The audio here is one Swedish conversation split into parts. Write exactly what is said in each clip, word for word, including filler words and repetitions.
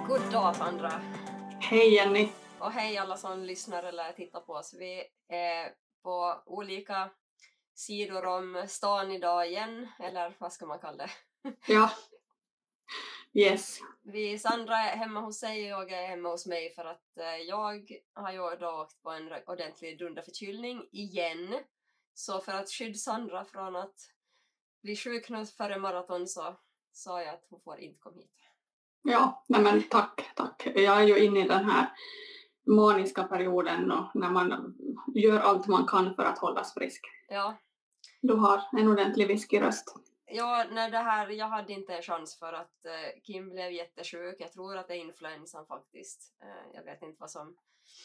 God dag Sandra. Hej Jenny. Och hej alla som lyssnar eller tittar på oss. Vi är på olika sidor om stan idag igen. Eller vad ska man kalla det? Ja. Yes. Vi, Sandra är hemma hos sig och jag är hemma hos mig för att eh, jag har ju då åkt på en ordentlig dunderförkylning igen. Så för att skydda Sandra från att bli sjuk nu före maraton så sa jag att hon får inte komma hit. Ja, nej men tack, tack. Jag är ju inne i den här maniska perioden och när man gör allt man kan för att hållas frisk. Ja. Du har en ordentlig whiskyröst. Ja, när det här, jag hade inte en chans för att eh, Kim blev jättesjuk. Jag tror att det är influensan faktiskt. Eh, jag vet inte vad som,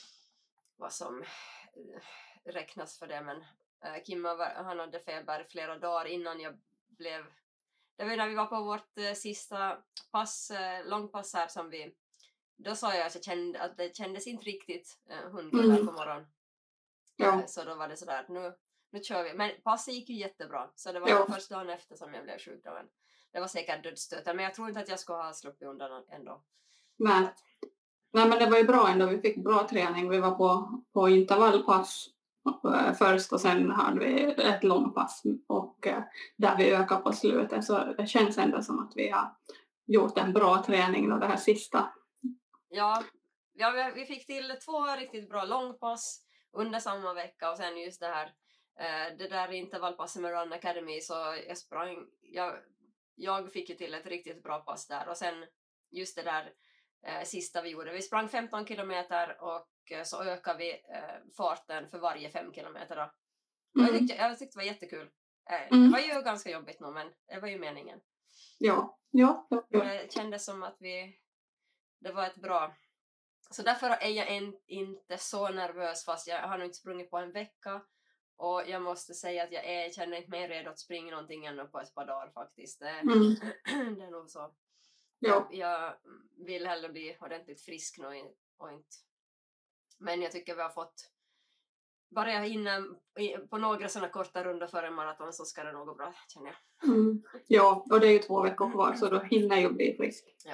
vad som eh, räknas för det, men eh, Kim han hade feber flera dagar innan jag blev... Det var när vi var på vårt eh, sista pass, eh, långpass här som vi... Då sa jag att jag kände att det kändes inte riktigt eh, hundra mm. på morgonen. Ja. Eh, så då var det sådär, nu... Nu kör vi. Men passet gick ju jättebra. Så det var ja. första dagen efter som jag blev sjuk. Men det var säkert dödsstöten. Men jag tror inte att jag ska ha sluppit undan ändå. Nej. Nej, men det var ju bra ändå. Vi fick bra träning. Vi var på, på intervallpass först. Och sen hade vi ett långpass. Och där vi ökade på slutet. Så det känns ändå som att vi har gjort en bra träning. Och det här sista. Ja, ja vi fick till två riktigt bra långpass under samma vecka. Och sen just det här. Det där intervallpasset med Run Academy så jag sprang, jag, jag fick ju till ett riktigt bra pass där och sen just det där eh, sista vi gjorde, vi sprang femton kilometer och eh, så ökade vi eh, farten för varje fem kilometer då. Mm. Jag, tyckte, jag tyckte det var jättekul. Eh, mm. Det var ju ganska jobbigt nu men det var ju meningen. Ja, ja, ja, ja. Det kändes som att vi, det var ett bra, så därför är jag en, inte så nervös fast jag har nog inte sprungit på en vecka. Och jag måste säga att jag är, känner inte mer redo att springa någonting ännu på ett par dagar faktiskt. Det, mm. det är nog så. Ja. Jag, jag vill hellre bli ordentligt frisk nu och inte. Men jag tycker vi har fått, bara jag hinner på några sådana korta rundor före maraton så ska det nog gå bra, känner jag. Mm. Ja, och det är ju två veckor kvar så då hinner jag bli frisk. Ja.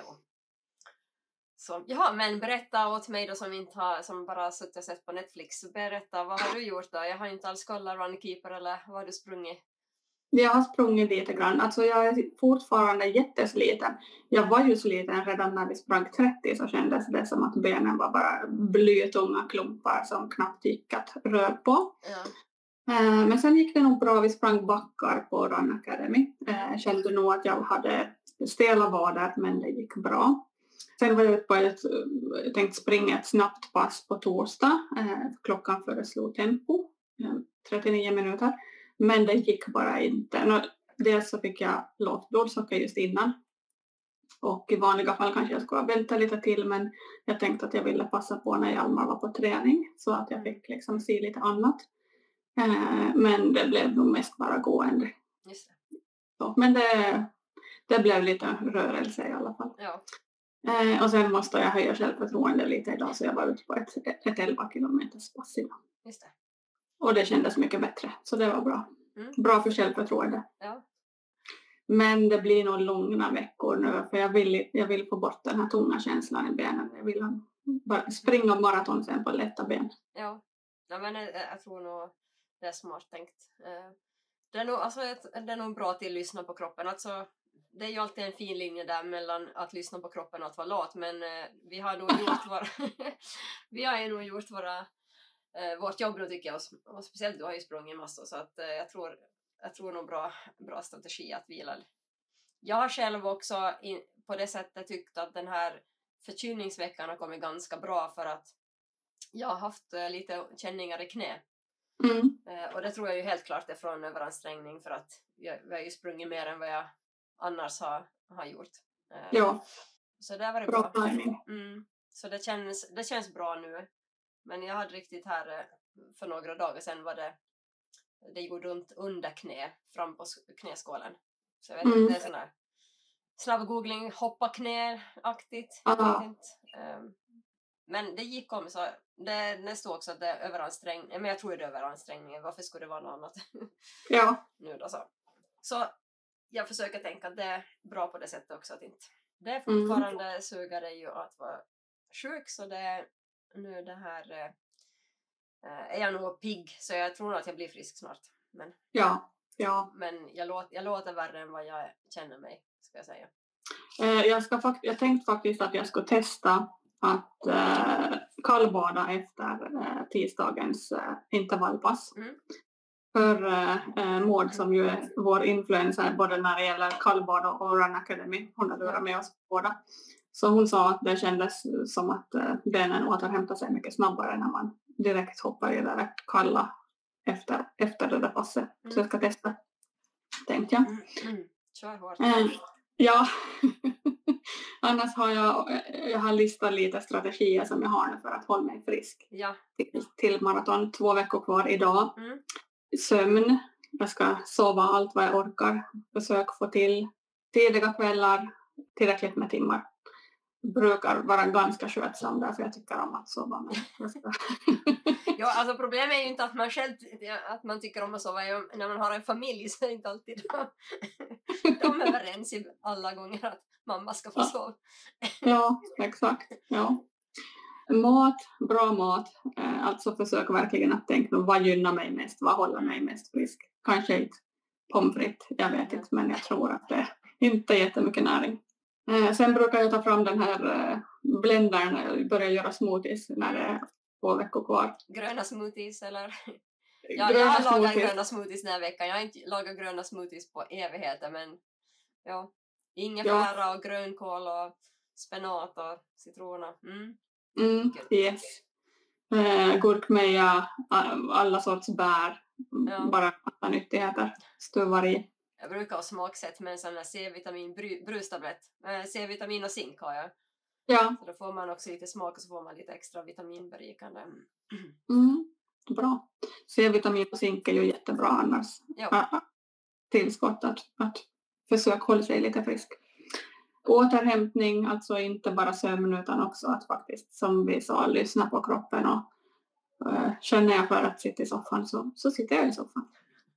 Så, ja, men berätta åt mig då som inte har, som bara suttit och sett på Netflix. Berätta, vad har du gjort då? Jag har inte alls kollat Runkeeper eller vad har du sprungit? Jag har sprungit lite grann. Alltså jag är fortfarande jättesliten. Jag var ju sliten redan när vi sprang trettio så kändes det som att benen var bara blytunga klumpar som knappt gick att röra på. Ja. Men sen gick det nog bra. Vi sprang backar på Run Academy. Jag kände nog att jag hade stela vader men det gick bra. Sen var jag ute på ett, jag tänkte springa ett snabbt pass på torsdag. Eh, klockan föreslog tempo, eh, trettionio minuter. Men det gick bara inte. Dels så fick jag lågt blodsocker just innan. Och i vanliga fall kanske jag skulle vänta lite till. Men jag tänkte att jag ville passa på när Hjalmar var på träning. Så att jag fick liksom se lite annat. Eh, men det blev nog mest bara gående. Just det. Så, men det, det blev lite rörelse i alla fall. Ja. Eh, och sen måste jag höja självförtroende lite idag så jag var ute på ett, ett elva kilometers pass idag. Just det. Och det kändes mycket bättre så det var bra. Mm. Bra för självförtroende. Ja. Men det blir nog lugna veckor nu för jag vill, jag vill få bort den här tunga känslan i benen. Jag vill bara springa maraton sen på lätta ben. Ja, ja men jag, jag tror nog det är smart tänkt. Det är nog, alltså, det är nog bra till att lyssna på kroppen. Alltså, det är ju alltid en fin linje där mellan att lyssna på kroppen och att vara lat. Men eh, vi har nog gjort våra, vi har ju nog gjort våra, eh, vårt jobb nu tycker jag. Och, och speciellt du har ju sprungit massor. Så att, eh, jag, tror, jag tror nog bra, bra strategi att vila. Jag har själv också in, på det sättet tyckt att den här förkylningsveckan har kommit ganska bra. För att jag har haft eh, lite känningar i knä. Mm. Eh, och det tror jag ju helt klart är från överansträngning. För att jag, jag har ju sprungit mer än vad jag annars har, har gjort. Uh, ja. Så det var det bra. bra. Mm. Så det känns, det känns bra nu. Men jag hade riktigt här för några dagar sedan var det det gjorde ont under knä fram på knäskålen. Så jag vet inte, mm. det är sån här snabb googling, hoppa knä-aktigt. Uh-huh. Um, men det gick om så det, det stod också att det är överansträngning. Men jag tror det är överansträngning. Varför skulle det vara något annat? Ja. Nu då så. Så jag försöker tänka att det är bra på det sättet också att inte det är fortfarande mm. suger det ju att vara sjuk, så det är nu det här äh, är jag nog pigg, så jag tror att jag blir frisk snart. Men, ja, ja. men jag, låt, jag låter värre än vad jag känner mig, ska jag säga. Eh, jag, ska fakt- jag tänkte faktiskt att jag skulle testa att eh, kallbada efter eh, tisdagens eh, intervallpass. Mm. För eh, Maud som ju är vår influencer både när det gäller kallbad och Run Academy, hon har lurat med oss båda. Så hon sa att det kändes som att eh, benen återhämtar sig mycket snabbare när man direkt hoppar i det där kalla efter, efter det där passet. Mm. Så jag ska testa, tänkte jag. Mm. Mm. Kör hårt. Eh, ja, annars har jag, jag har listat lite strategier som jag har nu för att hålla mig frisk. Ja. Till, till maraton, två veckor kvar idag. Mm. Sömn, jag ska sova allt vad jag orkar. Försök få till tidiga kvällar, tillräckligt med timmar. Brukar vara ganska skötsam där, för jag tycker om att sova. Men ja, alltså problemet är ju inte att man själv att man tycker om att sova. När man har en familj så är det inte alltid de är överens i alla gånger att mamma ska få sova. Ja, exakt. Ja. Mat, bra mat. Alltså försök verkligen att tänka vad gynnar mig mest, vad håller mig mest frisk. Kanske inte pommes frites, jag vet inte, men jag tror att det inte är jättemycket näring. Sen brukar jag ta fram den här blendern och börja göra smoothies när det är två veckor kvar. Gröna smoothies eller? Ja, gröna jag har lagat smoothies. gröna smoothies den här veckan. Jag har inte lagat gröna smoothies på evigheter, men ja, ingefära ja. och grönkål och spenat och citroner. Mm. Mm, yes. Eh, gurkmeja, alla sorts bär, ja. Bara massa nyttigheter, stuvar i. Jag brukar ha smaksätt med en sån här C-vitamin bry- brustablett. Eh, C-vitamin och zink har jag. Ja. Så då får man också lite smak och så får man lite extra vitaminberikande. Mm, bra. C-vitamin och zink är ju jättebra annars. Ja. Tillskott att, att försöka hålla sig lite frisk. Återhämtning, alltså inte bara sömn utan också att faktiskt, som vi sa, lyssna på kroppen och uh, känner jag för att sitta i soffan så, så sitter jag i soffan.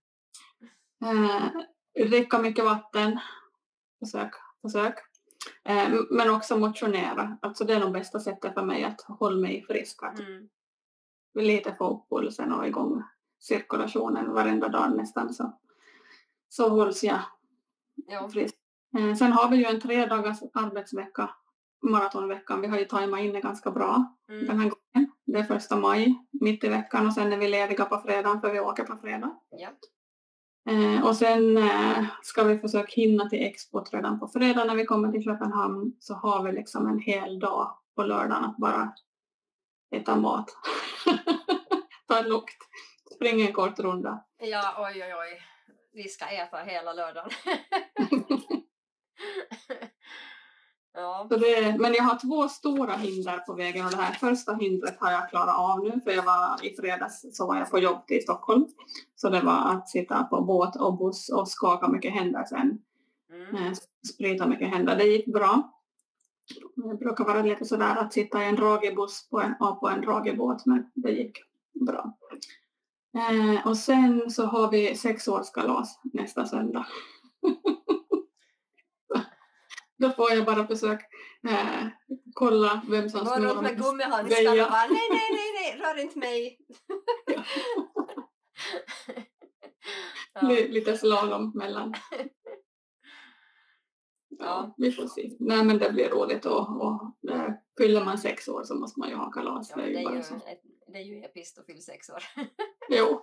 Uh, dricka mycket vatten, försök, försök. Uh, men också motionera, alltså det är nog bästa sättet för mig att hålla mig frisk. Att mm. lite få upp pulsen och igång cirkulationen varenda dag nästan så, så hålls jag ja. frisk. Sen har vi ju en tre dagars arbetsvecka, maratonveckan. Vi har ju tajmat in det ganska bra mm. den här gången. Det är första maj, mitt i veckan, och sen är vi lediga på fredag för vi åker på fredag. Ja. Eh, och sen eh, ska vi försöka hinna till expot redan på fredag när vi kommer till Köpenhamn. Så har vi liksom en hel dag på lördagen att bara äta mat. Ta en lukt, springa en kort runda. Ja, oj oj oj. Vi ska äta hela lördagen. ja. Så det, men jag har två stora hinder på vägen och det här första hindret har jag klarat av nu, för jag var i fredags så var jag på jobb till Stockholm. Så det var att sitta på båt och buss och skaka mycket händer sen. Mm. Sprita mycket händer. Det gick bra. Det brukar vara lite sådär att sitta i en dragig buss på en, och på en dragig båt, men det gick bra. Eh, och sen så har vi sexårskalas nästa söndag. Då får jag bara försöka eh, kolla vem som snor dem. Med gummihandskarna och bara, nej, nej, nej, nej, rör inte mig. ja. Lite slalom mellan. Ja, ja, vi får se. Nej, men det blir roligt och, och äh, fyller man sex år så måste man ju ha kalas. Ja, det är ju, det är bara ju, så. ett, det är ju episkt att fylla sex år. Jo.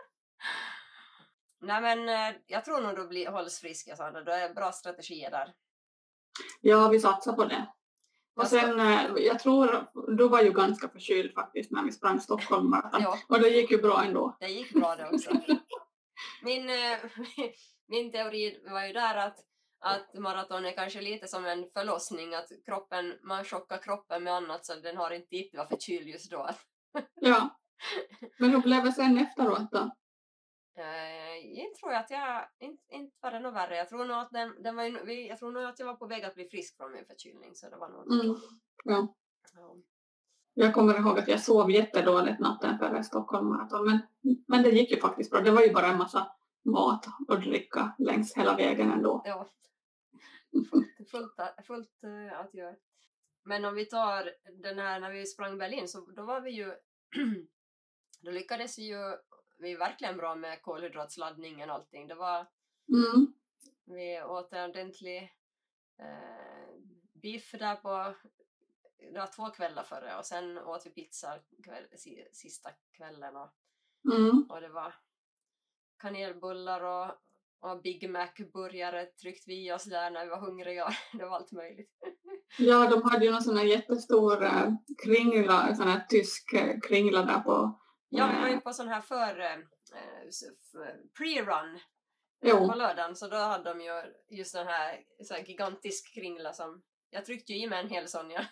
Nej, men jag tror nog du blir, hålls frisk, jag sa det. Då är det bra strategier där. Ja, vi satsar på det. Och sen, jag tror, du var ju ganska förkyld faktiskt när vi sprang Stockholm. Ja. Och det gick ju bra ändå. Det gick bra det också. Min, min teori var ju där att, att maraton är kanske lite som en förlossning. Att kroppen, man chockar kroppen med annat så den har inte tid att vara förkyld just då. Ja. Men hur blev det sen efteråt då? Uh, jag tror att jag inte, inte var det något värre. Jag tror nog att den, den var ju, jag tror nog att jag var på väg att bli frisk från min förkylning, så det var nog. Mm. Ja. Ja. Jag kommer ihåg att jag sov jättedåligt natten före Stockholm maraton, men men det gick ju faktiskt bra. Det var ju bara en massa mat och dricka längs hela vägen ändå. Ja. fullt, fullt, fullt uh, att göra. Men om vi tar den här när vi sprang Berlin, så då var vi ju då lyckades ju vi verkligen bra med kolhydratsladdningen och allting. Det var Mm. vi åt en ordentlig eh, biff där på det var två kvällar före, och sen åt vi pizza kväll, sista kvällen och, Mm. och det var kanelbullar och, och Big Mac-burgare tryckt vi oss där när vi var hungriga. Det var allt möjligt. Ja, de hade ju någon sån här jättestor äh, kringla, sån här tysk äh, kringla där på... Ja, vi var ju på sån här för äh, pre-run Jo. på lördagen, så då hade de ju just den här, så här gigantisk kringla som jag tryckte ju i mig en hel sån, ja.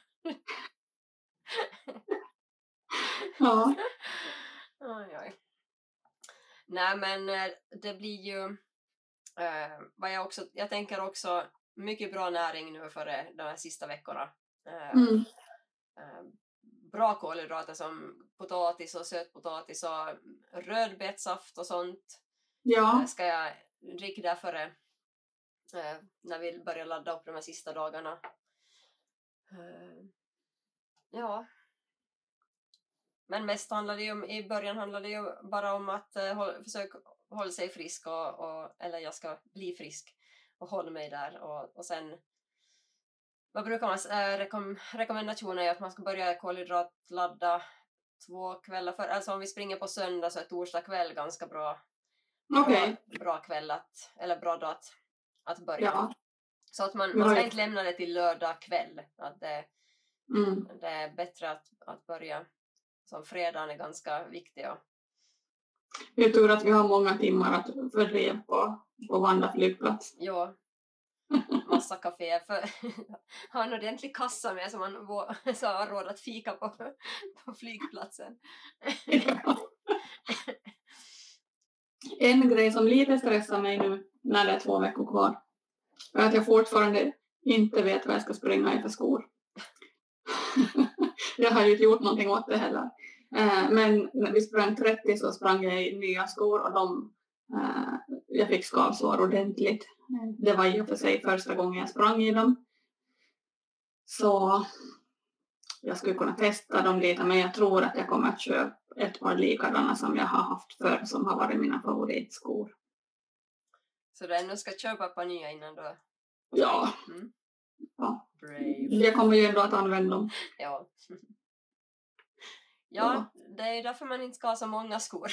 Ja. Oj, oj. Nej, men det blir ju eh, vad jag också, jag tänker också mycket bra näring nu för de här sista veckorna. Eh, Mm. eh, bra kolhydrater som potatis och sötpotatis och rödbetssaft och sånt. Ja. Eh, ska jag dricka där före eh, när vi börjar ladda upp de här sista dagarna. Eh, ja. Men mest handlade det ju om, i början handlade det ju bara om att eh, håll, försöka hålla sig frisk och, och, eller jag ska bli frisk och hålla mig där, och, och sen vad brukar man äh, rekom, rekommendationer är att man ska börja kolhydratladda två kvällar för, alltså om vi springer på söndag så är torsdag kväll ganska bra. Okej. Bra, bra kväll att, eller bra dag att, att börja. Ja. Så att man, man ska inte lämna det till lördag kväll. Att det, Mm. det är bättre att, att börja som fredagen är ganska viktig. Och... Det är tur att vi har många timmar att fördriva på, på Vanda flygplats. Ja, massa kaféer. För har en ordentlig kassa med som man så har råd att fika på, på flygplatsen. Ja. En grej som lite stressar mig nu när det är två veckor kvar är att jag fortfarande inte vet vad jag ska springa i för skor. Jag har ju inte gjort någonting åt det heller. Men när vi sprang trettio så sprang jag i nya skor och de, jag fick skavsår ordentligt. Det var ju för sig första gången jag sprang i dem. Så jag skulle kunna testa dem lite, men jag tror att jag kommer att köpa ett par likadana som jag har haft förr som har varit mina favoritskor. Så du ändå ska köpa ett par nya innan du... Ja. Mm. Ja. Brave. Jag kommer ju ändå att använda dem. Ja. Ja, det är därför man inte ska ha så många skor.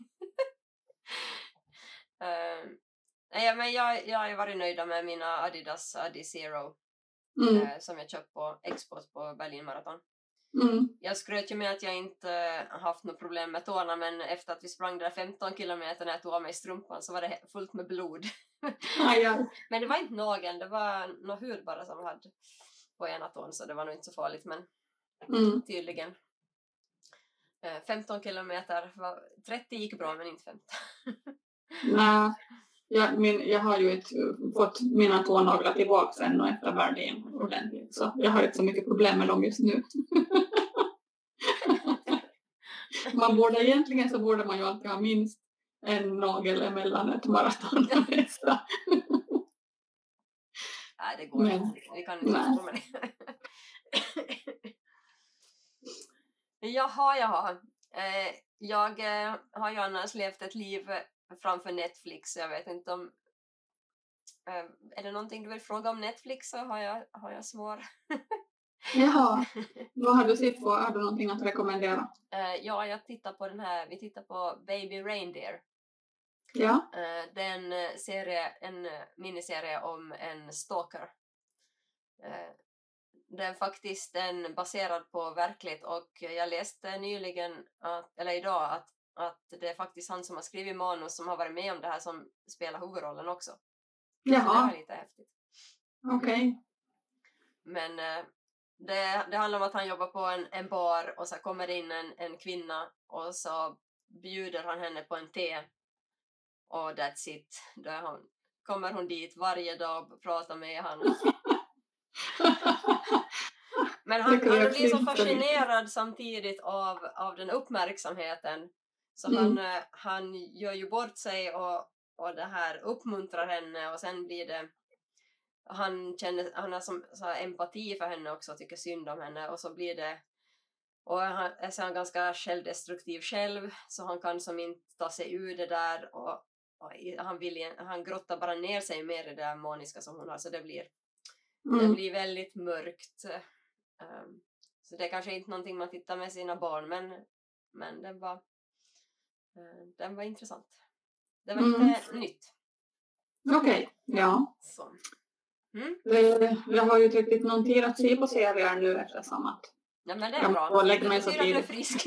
uh, nej, men jag, jag har varit nöjd med mina Adidas Adizero mm. uh, som jag köpt på Expos på Berlin Marathon. Mm. Jag skröt ju med att jag inte haft något problem med tårna, men efter att vi sprang där femton kilometer när jag tog av mig strumpan så var det fullt med blod. Aj, aj. Men det var inte nageln, det var någon hud bara som hade på ena tån, så det var nog inte så farligt, men mm. tydligen. femton kilometer, trettio gick bra men inte femton. Nej, jag, min, jag har ju ett, fått mina tånaglar tillbaka sen och efter Berlin ordentligt, så jag har inte så mycket problem med dem just nu. Man borde egentligen så borde man ju alltid ha minst en nagel emellan ett maraton och nästa. Nej, det går inte. Vi kan inte få med det. Jaha, jaha. Eh, jag eh, har ju annars levt ett liv framför Netflix. Jag vet inte om... Eh, är det någonting du vill fråga om Netflix så har jag, har jag svar. Jaha, vad har du sett på? Har du någonting att rekommendera? Eh, ja, jag tittar på den här. Vi tittar på Baby Reindeer. Ja. Eh, det är en, serie, en miniserie om en stalker. Eh, Det är faktiskt en baserad på verklighet, och jag läste nyligen, att, eller idag, att, att det är faktiskt han som har skrivit manus som har varit med om det här som spelar huvudrollen också. Jaha. Det var lite häftigt. Okej. Okay. Men det, det handlar om att han jobbar på en, en bar och så kommer det in en, en kvinna och så bjuder han henne på en te. Och that's it. Då hon, kommer hon dit varje dag och pratar med honom. Men han, han blir så fascinerad samtidigt av, av den uppmärksamheten. Så mm. han, han gör ju bort sig och, och det här uppmuntrar henne. Och sen blir det han känner, han har som, så här, empati för henne också, tycker synd om henne, och så blir det, och han är så han ganska självdestruktiv själv, så han kan som inte ta sig ur det där, och, och han, vill, han grottar bara ner sig mer i det där maniska som hon har, så det blir, mm. det blir väldigt mörkt. Um, så det är kanske inte någonting man tittar med sina barn, men, men den, var, uh, den var intressant. Det var mm. lite nytt. Okej, okay. Ja. Så. Mm. Jag har ju inte riktigt någon tid att se på serier nu eftersom att ja, men det är bra. Jag lägger mig så tidigt. Frisk.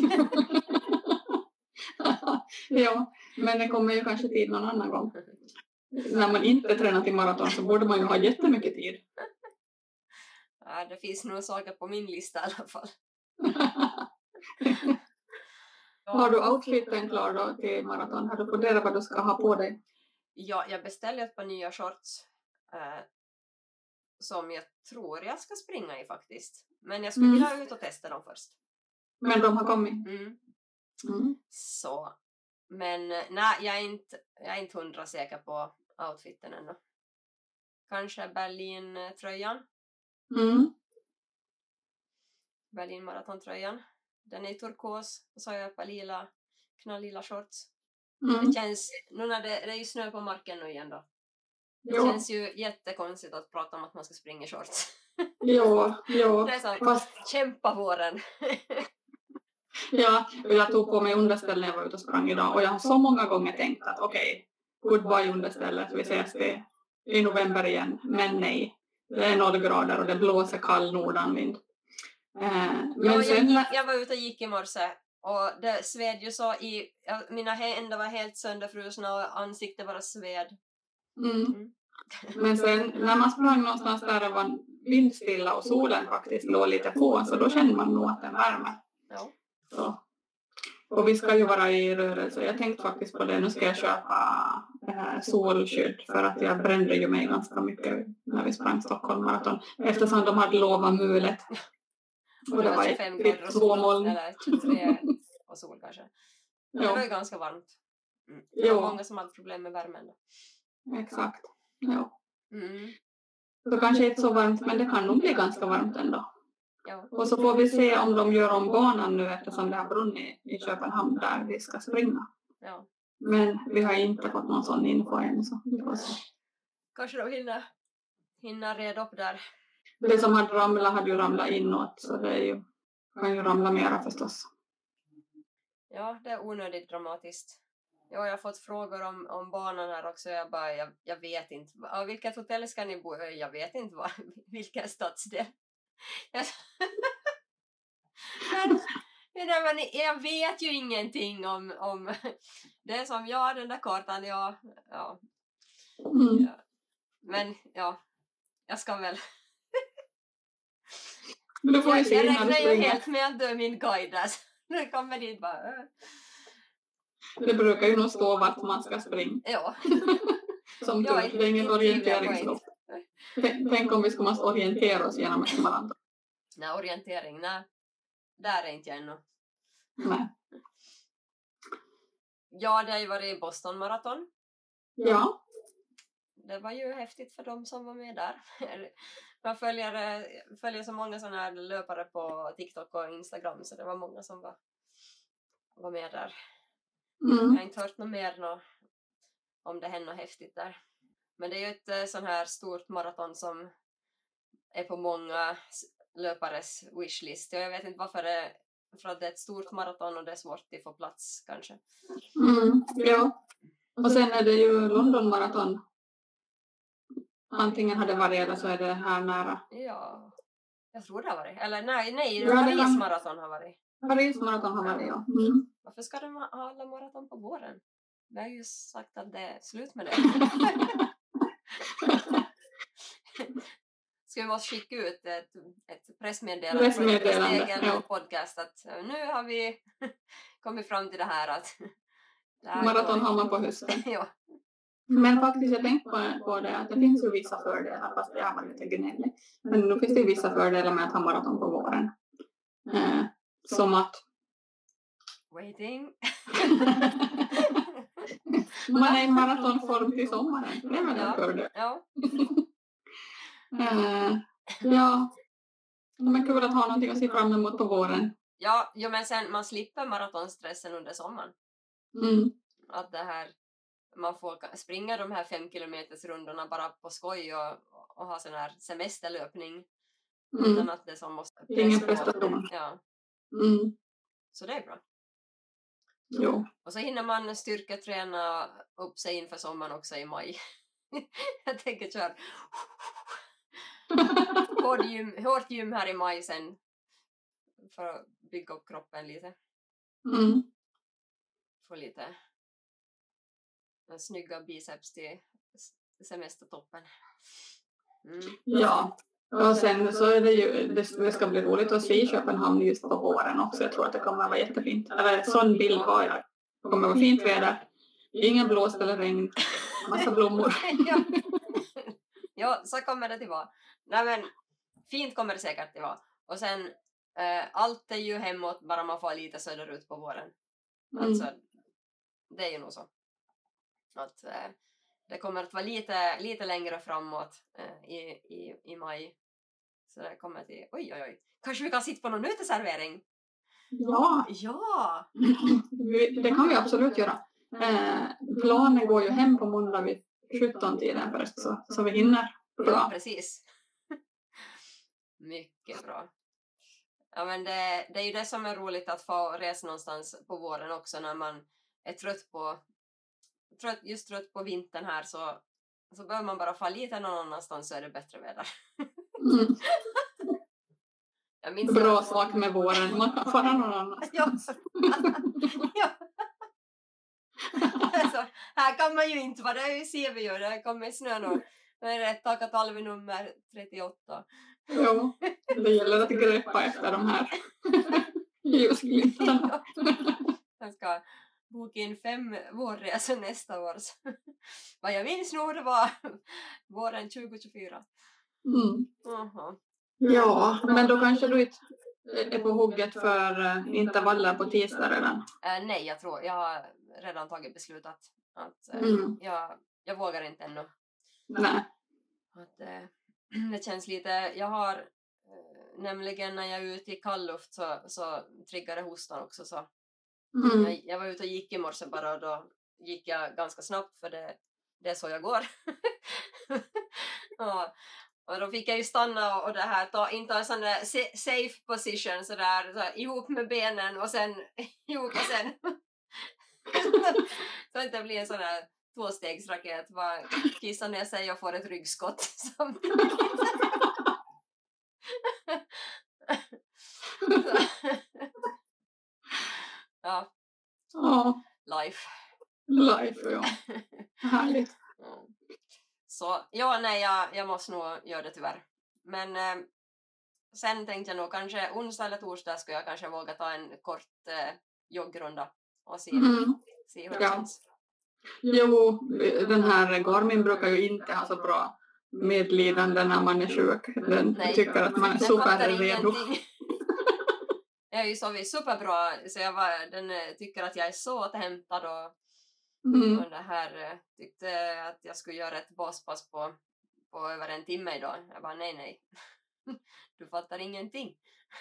Ja, men det kommer ju kanske tid någon annan gång. När man inte tränar till maraton så borde man ju ha jättemycket tid. Ja, det finns nog saker på min lista i alla fall. Har du outfiten klar då till maraton? Har du funderat vad du ska ha på dig? Ja, jag beställde ett par nya shorts. Eh, som jag tror jag ska springa i faktiskt. Men jag skulle mm. vilja ut och testa dem först. Men de har kommit? Mm. Mm. Så. Men nej, jag är inte, jag är inte hundra säker på outfiten ännu. Kanske Berlin-tröjan. Mm. Berlin-maratontröjan. Den är i turkos. Och så har jag ett par lila, knalllila shorts. Mm. Det känns, nu när det, det är ju snö på marken nu igen då. Det jo. känns ju jättekonstigt att prata om att man ska springa i shorts. Jo, jo. Det är så, fast... kämpa våren. Ja, och jag tog på mig underställ när jag var ute och sprang idag. Och jag har så många gånger tänkt att okej, okay, goodbye understället. Vi ses det i november igen. Men nej, det är noll grader och det blåser kall nordanvind. Eh, men ja, sen... jag, jag var ute och gick i morse. Och det sved ju så i... Mina händer var helt sönderfrusna och ansiktet bara sved. Mm. Mm. Men sen när man sprang någonstans där det var vindstilla och solen faktiskt låg lite på, så då känner man nog att den värmer. Ja. Så. Och vi ska ju vara i rörelse. Jag tänkte faktiskt på det. Nu ska jag köpa äh, solskydd för att jag brände ju mig ganska mycket när vi sprang Stockholm maraton. Eftersom de hade lovat mulet. Och det var tjugofem grader och sol, eller tjugotre och sol kanske. Men det var ju ganska varmt. Mm. Det var många som hade problem med värmen. Exakt. Ja. Mm. Så kanske inte så varmt, men det kan nog bli ganska varmt ändå. Ja. Och så får vi se om de gör om banan nu eftersom det har brunnit i Köpenhamn där vi ska springa. Ja. Men vi har inte fått någon sån info än. Så vi får se. Kanske de hinner, hinner reda upp där. Det som hade ramlat hade ju ramlat inåt, så det är ju, kan ju ramla mera förstås. Ja, det är onödigt dramatiskt. Ja, jag har fått frågor om, om banan här också. Jag bara, jag, jag vet inte. Ja, vilket hotell ska ni bo i? Jag vet inte var, vilken stadsdel. Jag, men, men, jag vet ju ingenting om, om det är som jag, den där kartan. Ja, ja. Mm. Ja. Men ja, jag ska väl... Du får jag, jag räknar ju helt med att du är min guide där. Nu kommer dit bara... Det brukar ju nog stå vart man ska springa. Ja. Som tur, det är ingen orienteringslopp. Tänk, tänk om vi ska måste orientera oss genom ett maraton. Nej, orientering, nej. Där är inte jag ännu. Nej. Ja, det har ju varit Boston maraton. Ja. Det var ju häftigt för dem som var med där. Man följer, följer så många sådana här löpare på TikTok och Instagram, så det var många som var, var med där. Mm. Jag har inte hört något mer nå, om det händer något häftigt där. Men det är ju ett sån här stort maraton som är på många löpares wishlist. Jag vet inte varför det, för att det är ett stort maraton och det är svårt att få plats kanske. Mm, ja. Och sen är det ju London maraton. Antingen har det varit eller så är det här nära. Ja, jag tror det har varit. Eller nej, nej, ja, Paris kan... maraton har varit. Paris maraton har varit, ja. Mm. Varför ska de ha alla maraton på våren? Vi har ju sagt att det är slut med det. Ska vi måste skicka ut ett, ett pressmeddelande, pressmeddelande från egen ja. podcast att nu har vi kommit fram till det här att det här maraton har man på hösten. Ja. Men faktiskt jag tänkte på, på det att det finns ju vissa fördelar, fast jag var lite gnällig. Men nu finns det ju vissa fördelar med att ha maraton på våren. Eh, som att waiting. Man är i maratonform till sommaren. Det är väl en ja. fördel. Ja. Uh, ja, men kul att ha någonting att se fram emot på våren. Ja, jo, men sen man slipper maratonstressen under sommaren. Mm. Att det här, man får springa de här fem kilometers rundorna bara på skoj och, och ha sån här semesterlöpning. Mm. Utan att det som måste... Ingen prestation. Ja. Mm. Så det är bra. Jo. Och så hinner man styrketräna upp sig inför sommaren också i maj. Jag tänker köra hårt gym, hårt gym här i maj sen. För att bygga upp kroppen lite. Mm. Få lite snygga biceps till semestertoppen. Mm. Ja. Och sen så är det ju, det, det ska bli roligt att se Köpenhamn just på våren också. Jag tror att det kommer att vara jättefint. Eller sån bild har jag. Det kommer att vara fint väder. Ingen blåst eller regn. Massa blommor. Ja. Ja, så kommer det till vara. Nej, men fint kommer det säkert till vara. Och sen eh, allt är ju hemåt bara man får lite söderut på våren. Mm. Alltså, det är ju nog så. Att eh, det kommer att vara lite, lite längre framåt eh, i, i, i maj. Så det kommer till, oj oj oj. Kanske vi kan sitta på någon uteservering? Ja. Ja. Det kan vi absolut göra. Eh, planen går ju hem på måndag vid sjutton-tiden först, så, så vi hinner. Bra. Ja, precis. Mycket bra. Ja, men det, det är ju det som är roligt att få resa någonstans på våren också när man är trött på trött, just trött på vintern här, så, så behöver man bara få lite någon annanstans så är det bättre väder. Mm. Jag minns bra att... sak med våren, man kan fara någon annanstans. Ja. Alltså, här kan man ju inte vara, det ser vi ju, det kommer snö nu. Det är rätt takat alvi nummer trettioåtta. Jo, det gäller att greppa efter de här ljusglimtarna. Jag ska boka in fem vårresor nästa år. Vad jag minns nog det var våren tjugo tjugofyra. Mm. Uh-huh. Ja, men då kanske du inte är på hugget för intervaller på tisdag redan? Uh, nej, jag tror jag har redan tagit beslut att, att uh, mm. jag, jag vågar inte ännu. Nej. Att, uh, det känns lite, jag har uh, nämligen när jag är ute i kallluft så, så triggar det hostan också. Så. Mm. Jag, jag var ute och gick i morse bara och då gick jag ganska snabbt för det, det är så jag går. och, och då fick jag ju stanna och, och det här, ta, inta en sån där safe position så där, så, ihop med benen och sen ihop och sen så inte blir en sån där tvåstegsraket, bara kissa ner sig och får ett ryggskott samtidigt. Ja. Ja. Life. Life, ja. Härligt. Mm. Så, ja, nej, jag, jag måste nog göra det tyvärr. Men eh, sen tänkte jag nog kanske onsdag eller torsdag ska jag kanske våga ta en kort eh, joggrunda och se, mm. se hur det ja. känns. Jo, den här Garmin brukar ju inte ha så bra medlidande när man är sjuk. Den nej, tycker att man är superredo. Jag är ju sovit superbra, så jag var, den tycker att jag är så återhämtad och, mm. och det här tyckte att jag skulle göra ett baspass på, på över en timme idag. Jag bara nej nej, du fattar ingenting.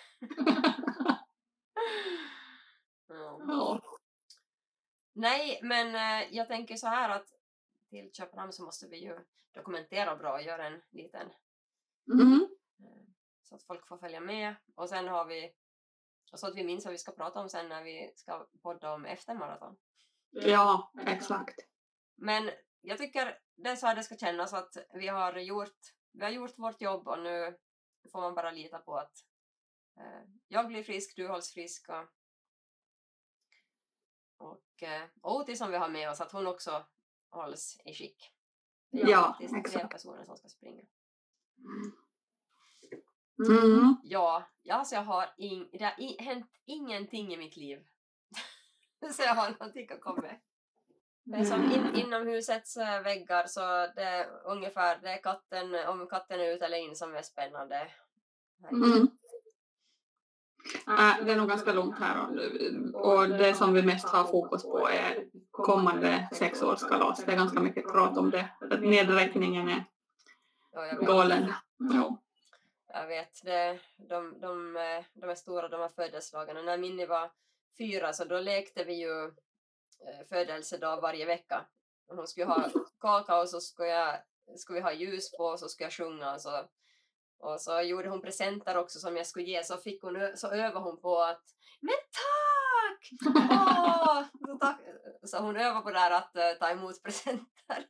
Ja. Ja. Nej, men jag tänker så här att till Köpenhamn så måste vi ju dokumentera bra och göra en liten mm. så att folk får följa med. Och sen har vi så att vi minns vad vi ska prata om sen när vi ska podda om eftermaraton. Ja, exakt. Men jag tycker det är så här det ska kännas att vi har gjort, vi har gjort vårt jobb och nu får man bara lita på att eh, jag blir frisk, du hålls frisk och och eh, Oti som vi har med oss att hon också hålls i skick. Det är ja, faktiskt exakt. tre personer som ska springa. Mm. Ja, alltså jag har, in, det har in, hänt ingenting i mitt liv. Så jag har någonting att komma med. Det är som in, inom husets väggar så det är ungefär, det är katten, om katten är ute eller in som är spännande. Mm. Äh, det är nog ganska långt här och det som vi mest har fokus på är kommande sexårskalas. Det är ganska mycket prat om det. Nedräkningen är, Ja, jag vet. Galen. Ja. Jag vet, det, de, de, de är stora, de här födelsedagarna. När Minnie var fyra så då lekte vi ju födelsedag varje vecka. Hon skulle ha kaka och så skulle, jag, skulle vi ha ljus på och så skulle jag sjunga. Och så, och så gjorde hon presenter också som jag skulle ge. Så, fick hon, så övade hon på att men tack! Åh! Så, tack! Så hon övade på det här att uh, ta emot presenter.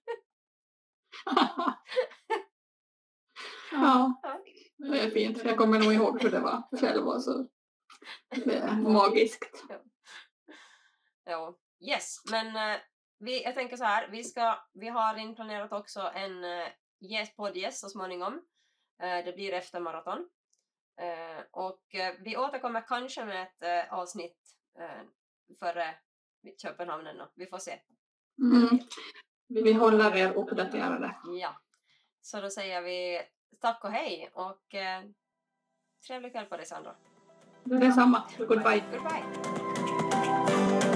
Ja, det är fint. Jag kommer nog ihåg hur det var själv och så. Det är magiskt. Ja. Ja. Yes, men uh, vi, jag tänker så här, vi, ska, vi har inplanerat också en uh, yes, podd-yes så småningom. Uh, det blir efter maraton. Uh, och uh, vi återkommer kanske med ett uh, avsnitt uh, före Köpenhamn ännu. Vi får se. Mm. Vi håller er uppdaterade. Ja, så då säger vi tack och hej och uh, trevlig kväll på dig, Sandra. Det är samma. Goodbye. Goodbye.